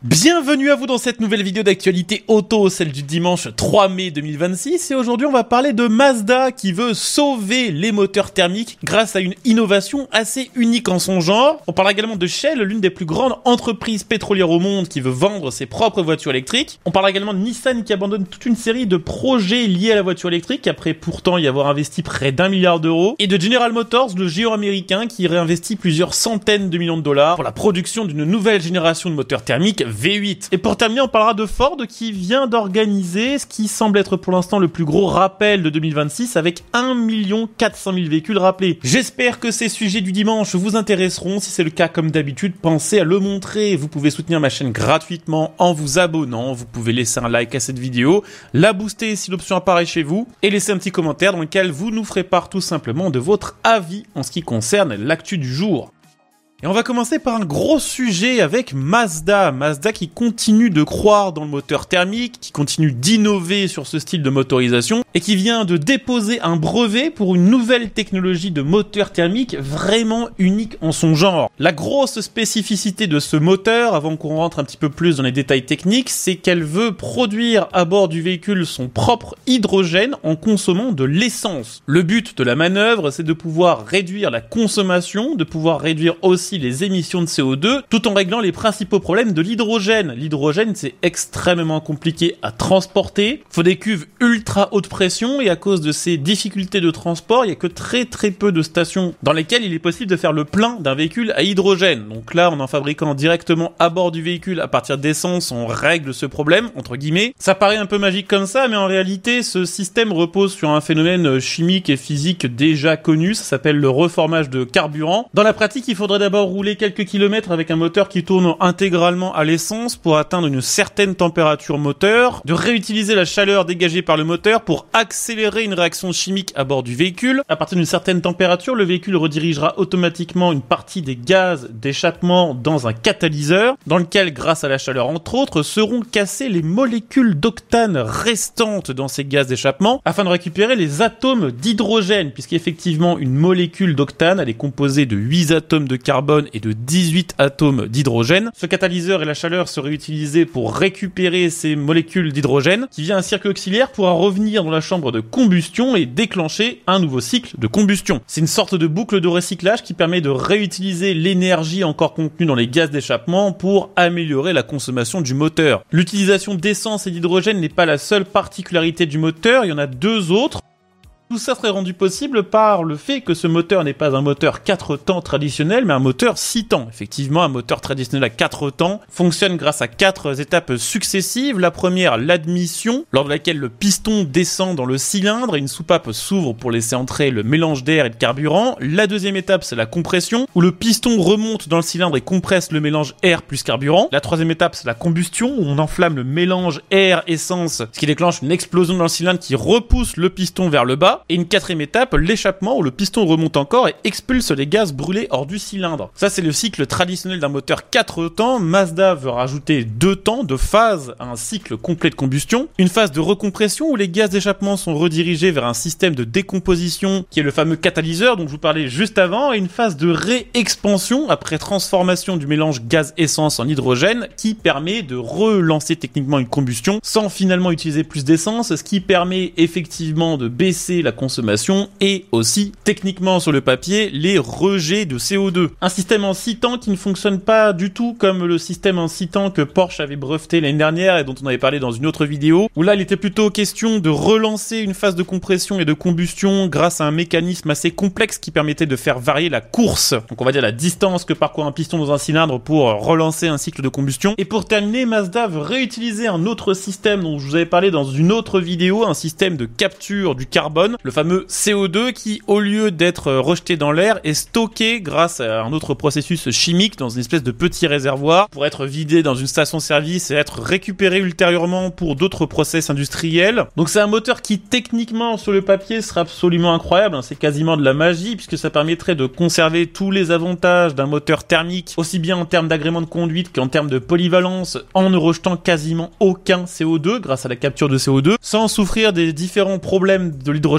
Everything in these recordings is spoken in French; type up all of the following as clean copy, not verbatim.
Bienvenue à vous dans cette nouvelle vidéo d'actualité auto, celle du dimanche 3 mai 2026, et aujourd'hui on va parler de Mazda qui veut sauver les moteurs thermiques grâce à une innovation assez unique en son genre. On parlera également de Shell, l'une des plus grandes entreprises pétrolières au monde qui veut vendre ses propres voitures électriques. On parlera également de Nissan qui abandonne toute une série de projets liés à la voiture électrique après pourtant y avoir investi près d'1 milliard d'euros, et de General Motors, le géant américain qui réinvestit plusieurs centaines de millions de dollars pour la production d'une nouvelle génération de moteurs thermiques V8. Et pour terminer, on parlera de Ford qui vient d'organiser ce qui semble être pour l'instant le plus gros rappel de 2026 avec 1 400 000 véhicules rappelés. J'espère que ces sujets du dimanche vous intéresseront. Si c'est le cas, comme d'habitude, pensez à le montrer. Vous pouvez soutenir ma chaîne gratuitement en vous abonnant. Vous pouvez laisser un like à cette vidéo, la booster si l'option apparaît chez vous et laisser un petit commentaire dans lequel vous nous ferez part tout simplement de votre avis en ce qui concerne l'actu du jour. Et on va commencer par un gros sujet avec Mazda. Mazda qui continue de croire dans le moteur thermique, qui continue d'innover sur ce style de motorisation et qui vient de déposer un brevet pour une nouvelle technologie de moteur thermique vraiment unique en son genre. La grosse spécificité de ce moteur, avant qu'on rentre un petit peu plus dans les détails techniques, c'est qu'elle veut produire à bord du véhicule son propre hydrogène en consommant de l'essence. Le but de la manœuvre, c'est de pouvoir réduire la consommation, de pouvoir réduire aussi les émissions de CO2, tout en réglant les principaux problèmes de l'hydrogène. L'hydrogène, c'est extrêmement compliqué à transporter, faut des cuves ultra haute pression, et à cause de ces difficultés de transport, il y a que très peu de stations dans lesquelles il est possible de faire le plein d'un véhicule à hydrogène. Donc là, en fabriquant directement à bord du véhicule à partir d'essence, on règle ce problème, entre guillemets. Ça paraît un peu magique comme ça, mais en réalité, ce système repose sur un phénomène chimique et physique déjà connu, ça s'appelle le reformage de carburant. Dans la pratique, il faudrait d'abord rouler quelques kilomètres avec un moteur qui tourne intégralement à l'essence pour atteindre une certaine température moteur, de réutiliser la chaleur dégagée par le moteur pour accélérer une réaction chimique à bord du véhicule. À partir d'une certaine température, le véhicule redirigera automatiquement une partie des gaz d'échappement dans un catalyseur, dans lequel, grâce à la chaleur entre autres, seront cassées les molécules d'octane restantes dans ces gaz d'échappement, afin de récupérer les atomes d'hydrogène, puisqu'effectivement une molécule d'octane, elle est composée de 8 atomes de carbone et de 18 atomes d'hydrogène. Ce catalyseur et la chaleur seraient utilisés pour récupérer ces molécules d'hydrogène, qui via un circuit auxiliaire pourra revenir dans la chambre de combustion et déclencher un nouveau cycle de combustion. C'est une sorte de boucle de recyclage qui permet de réutiliser l'énergie encore contenue dans les gaz d'échappement pour améliorer la consommation du moteur. L'utilisation d'essence et d'hydrogène n'est pas la seule particularité du moteur, il y en a deux autres. Tout ça serait rendu possible par le fait que ce moteur n'est pas un moteur 4 temps traditionnel, mais un moteur 6 temps. Effectivement, un moteur traditionnel à 4 temps fonctionne grâce à 4 étapes successives. La première, l'admission, lors de laquelle le piston descend dans le cylindre et une soupape s'ouvre pour laisser entrer le mélange d'air et de carburant. La deuxième étape, c'est la compression, où le piston remonte dans le cylindre et compresse le mélange air plus carburant. La troisième étape, c'est la combustion, où on enflamme le mélange air-essence, ce qui déclenche une explosion dans le cylindre qui repousse le piston vers le bas. Et une quatrième étape, l'échappement, où le piston remonte encore et expulse les gaz brûlés hors du cylindre. Ça, c'est le cycle traditionnel d'un moteur 4 temps. Mazda veut rajouter 2 temps, 2 phases à un cycle complet de combustion. Une phase de recompression où les gaz d'échappement sont redirigés vers un système de décomposition qui est le fameux catalyseur dont je vous parlais juste avant, et une phase de réexpansion après transformation du mélange gaz-essence en hydrogène qui permet de relancer techniquement une combustion sans finalement utiliser plus d'essence, ce qui permet effectivement de baisser la consommation et aussi, techniquement sur le papier, les rejets de CO2. Un système en 6 temps qui ne fonctionne pas du tout comme le système en 6 temps que Porsche avait breveté l'année dernière et dont on avait parlé dans une autre vidéo, où là il était plutôt question de relancer une phase de compression et de combustion grâce à un mécanisme assez complexe qui permettait de faire varier la course, donc on va dire la distance que parcourt un piston dans un cylindre pour relancer un cycle de combustion. Et pour terminer, Mazda veut réutiliser un autre système dont je vous avais parlé dans une autre vidéo, un système de capture du carbone, le fameux CO2 qui, au lieu d'être rejeté dans l'air, est stocké grâce à un autre processus chimique dans une espèce de petit réservoir pour être vidé dans une station-service et être récupéré ultérieurement pour d'autres process industriels. Donc c'est un moteur qui, techniquement, sur le papier, sera absolument incroyable, c'est quasiment de la magie puisque ça permettrait de conserver tous les avantages d'un moteur thermique, aussi bien en termes d'agrément de conduite qu'en termes de polyvalence, en ne rejetant quasiment aucun CO2 grâce à la capture de CO2, sans souffrir des différents problèmes de l'hydrogène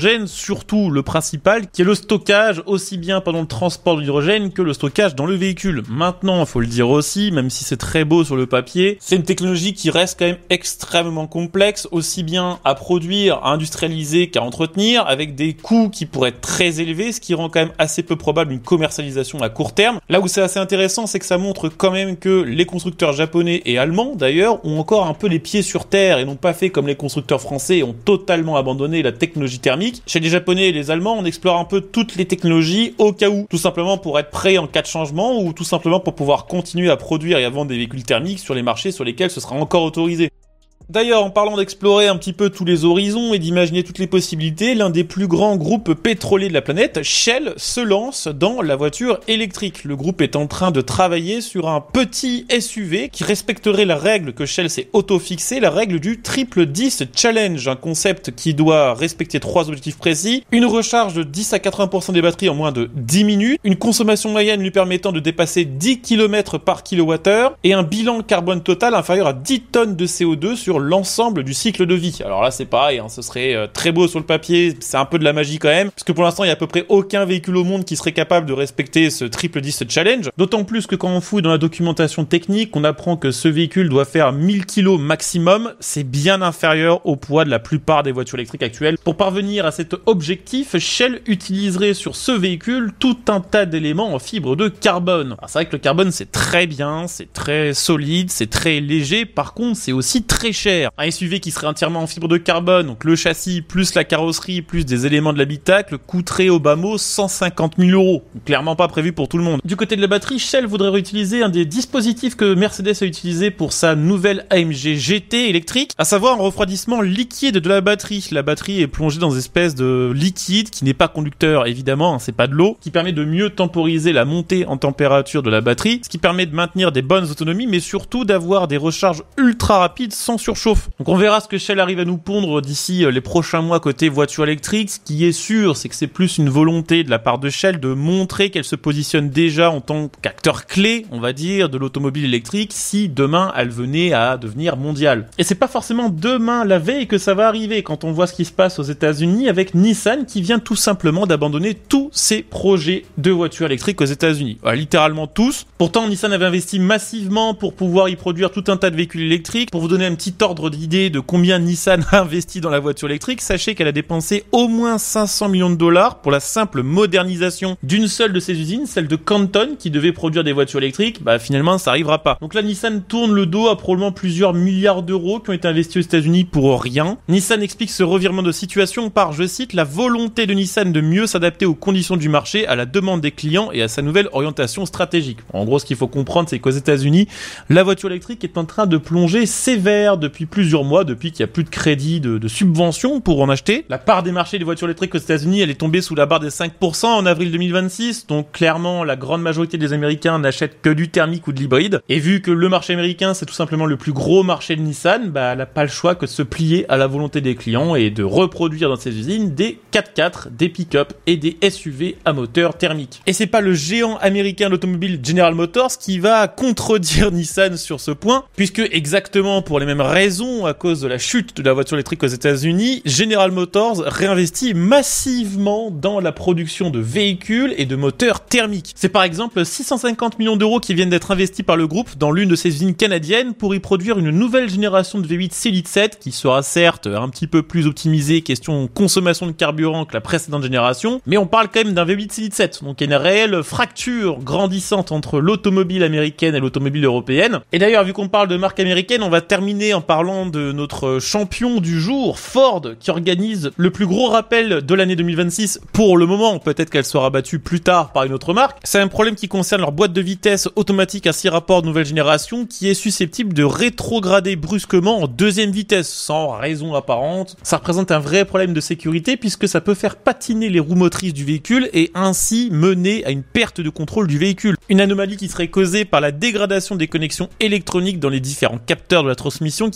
l'hydrogène, surtout le principal, qui est le stockage, aussi bien pendant le transport de l'hydrogène que le stockage dans le véhicule. Maintenant, il faut le dire aussi, même si c'est très beau sur le papier, c'est une technologie qui reste quand même extrêmement complexe, aussi bien à produire, à industrialiser qu'à entretenir, avec des coûts qui pourraient être très élevés, ce qui rend quand même assez peu probable une commercialisation à court terme. Là où c'est assez intéressant, c'est que ça montre quand même que les constructeurs japonais et allemands, d'ailleurs, ont encore un peu les pieds sur terre et n'ont pas fait comme les constructeurs français et ont totalement abandonné la technologie thermique. Chez les Japonais et les Allemands, on explore un peu toutes les technologies au cas où, tout simplement pour être prêt en cas de changement ou tout simplement pour pouvoir continuer à produire et à vendre des véhicules thermiques sur les marchés sur lesquels ce sera encore autorisé. D'ailleurs, en parlant d'explorer un petit peu tous les horizons et d'imaginer toutes les possibilités, l'un des plus grands groupes pétroliers de la planète, Shell, se lance dans la voiture électrique. Le groupe est en train de travailler sur un petit SUV qui respecterait la règle que Shell s'est auto-fixée, la règle du Triple 10 Challenge, un concept qui doit respecter 3 objectifs précis, une recharge de 10 à 80% des batteries en moins de 10 minutes, une consommation moyenne lui permettant de dépasser 10 km par kWh et un bilan carbone total inférieur à 10 tonnes de CO2 sur l'ensemble du cycle de vie. Alors là, c'est pareil, ce serait très beau sur le papier, c'est un peu de la magie quand même, puisque pour l'instant, il y a à peu près aucun véhicule au monde qui serait capable de respecter ce Triple 10 Challenge. D'autant plus que quand on fouille dans la documentation technique, on apprend que ce véhicule doit faire 1000 kg maximum, c'est bien inférieur au poids de la plupart des voitures électriques actuelles. Pour parvenir à cet objectif, Shell utiliserait sur ce véhicule tout un tas d'éléments en fibre de carbone. Alors c'est vrai que le carbone, c'est très bien, c'est très solide, c'est très léger, par contre, c'est aussi très cher. Un SUV qui serait entièrement en fibre de carbone, donc le châssis plus la carrosserie plus des éléments de l'habitacle, coûterait au bas mot 150 000 €. Clairement pas prévu pour tout le monde. Du côté de la batterie, Shell voudrait réutiliser un des dispositifs que Mercedes a utilisé pour sa nouvelle AMG GT électrique, à savoir un refroidissement liquide de la batterie. La batterie est plongée dans une espèce de liquide qui n'est pas conducteur, évidemment, c'est pas de l'eau, qui permet de mieux temporiser la montée en température de la batterie, ce qui permet de maintenir des bonnes autonomies, mais surtout d'avoir des recharges ultra rapides sans surchauffe. Donc on verra ce que Shell arrive à nous pondre d'ici les prochains mois côté voiture électrique. Ce qui est sûr, c'est que c'est plus une volonté de la part de Shell de montrer qu'elle se positionne déjà en tant qu'acteur clé, on va dire, de l'automobile électrique si demain elle venait à devenir mondiale. Et c'est pas forcément demain la veille que ça va arriver quand on voit ce qui se passe aux États-Unis avec Nissan qui vient tout simplement d'abandonner tous ses projets de voitures électriques aux États-Unis. Littéralement tous. Pourtant, Nissan avait investi massivement pour pouvoir y produire tout un tas de véhicules électriques. Pour vous donner un petit ordre d'idée de combien Nissan a investi dans la voiture électrique, sachez qu'elle a dépensé au moins 500 millions de dollars pour la simple modernisation d'une seule de ses usines, celle de Canton, qui devait produire des voitures électriques. Finalement, ça arrivera pas. Donc là, Nissan tourne le dos à probablement plusieurs milliards d'euros qui ont été investis aux États-Unis pour rien. Nissan explique ce revirement de situation par, je cite, la volonté de Nissan de mieux s'adapter aux conditions du marché, à la demande des clients et à sa nouvelle orientation stratégique. En gros, ce qu'il faut comprendre, c'est qu'aux États-Unis, la voiture électrique est en train de plonger sévère depuis plusieurs mois, depuis qu'il n'y a plus de crédit de subvention pour en acheter. La part des marchés des voitures électriques aux États-Unis, elle est tombée sous la barre des 5% en avril 2026, donc clairement la grande majorité des Américains n'achètent que du thermique ou de l'hybride. Et vu que le marché américain c'est tout simplement le plus gros marché de Nissan, elle n'a pas le choix que de se plier à la volonté des clients et de reproduire dans ses usines des 4x4, des pick-up et des SUV à moteur thermique. Et c'est pas le géant américain de l'automobile General Motors qui va contredire Nissan sur ce point, puisque exactement pour les mêmes raison, à cause de la chute de la voiture électrique aux États-Unis, General Motors réinvestit massivement dans la production de véhicules et de moteurs thermiques. C'est par exemple 650 millions d'euros qui viennent d'être investis par le groupe dans l'une de ses usines canadiennes pour y produire une nouvelle génération de V8 Solid 7 qui sera certes un petit peu plus optimisée question consommation de carburant que la précédente génération, mais on parle quand même d'un V8 Solid 7, donc il y a une réelle fracture grandissante entre l'automobile américaine et l'automobile européenne. Et d'ailleurs, vu qu'on parle de marque américaine, on va terminer en parlant de notre champion du jour, Ford, qui organise le plus gros rappel de l'année 2026 pour le moment. Peut-être qu'elle sera battue plus tard par une autre marque. C'est un problème qui concerne leur boîte de vitesse automatique à 6 rapports de nouvelle génération qui est susceptible de rétrograder brusquement en deuxième vitesse sans raison apparente. Ça représente un vrai problème de sécurité puisque ça peut faire patiner les roues motrices du véhicule et ainsi mener à une perte de contrôle du véhicule. Une anomalie qui serait causée par la dégradation des connexions électroniques dans les différents capteurs de la transmission qui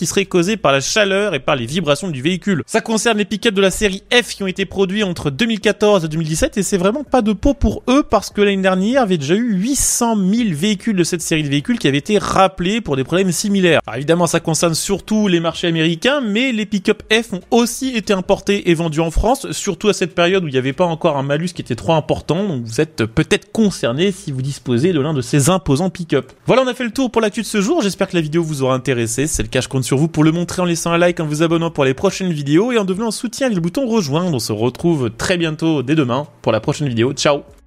serait causée par la chaleur et par les vibrations du véhicule. Ça concerne les pick-up de la série F qui ont été produits entre 2014 et 2017 et c'est vraiment pas de peau pour eux parce que l'année dernière, il y avait déjà eu 800 000 véhicules de cette série de véhicules qui avaient été rappelés pour des problèmes similaires. Alors évidemment, ça concerne surtout les marchés américains, mais les pick-up F ont aussi été importés et vendus en France, surtout à cette période où il n'y avait pas encore un malus qui était trop important, donc vous êtes peut-être concerné si vous disposez de l'un de ces imposants pick-up. Voilà, on a fait le tour pour l'actu de ce jour, j'espère que la vidéo vous aura intéressé, si c'est le cas, je compte sur vous pour le montrer en laissant un like, en vous abonnant pour les prochaines vidéos et en devenant un soutien avec le bouton rejoindre. On se retrouve très bientôt dès demain pour la prochaine vidéo, ciao.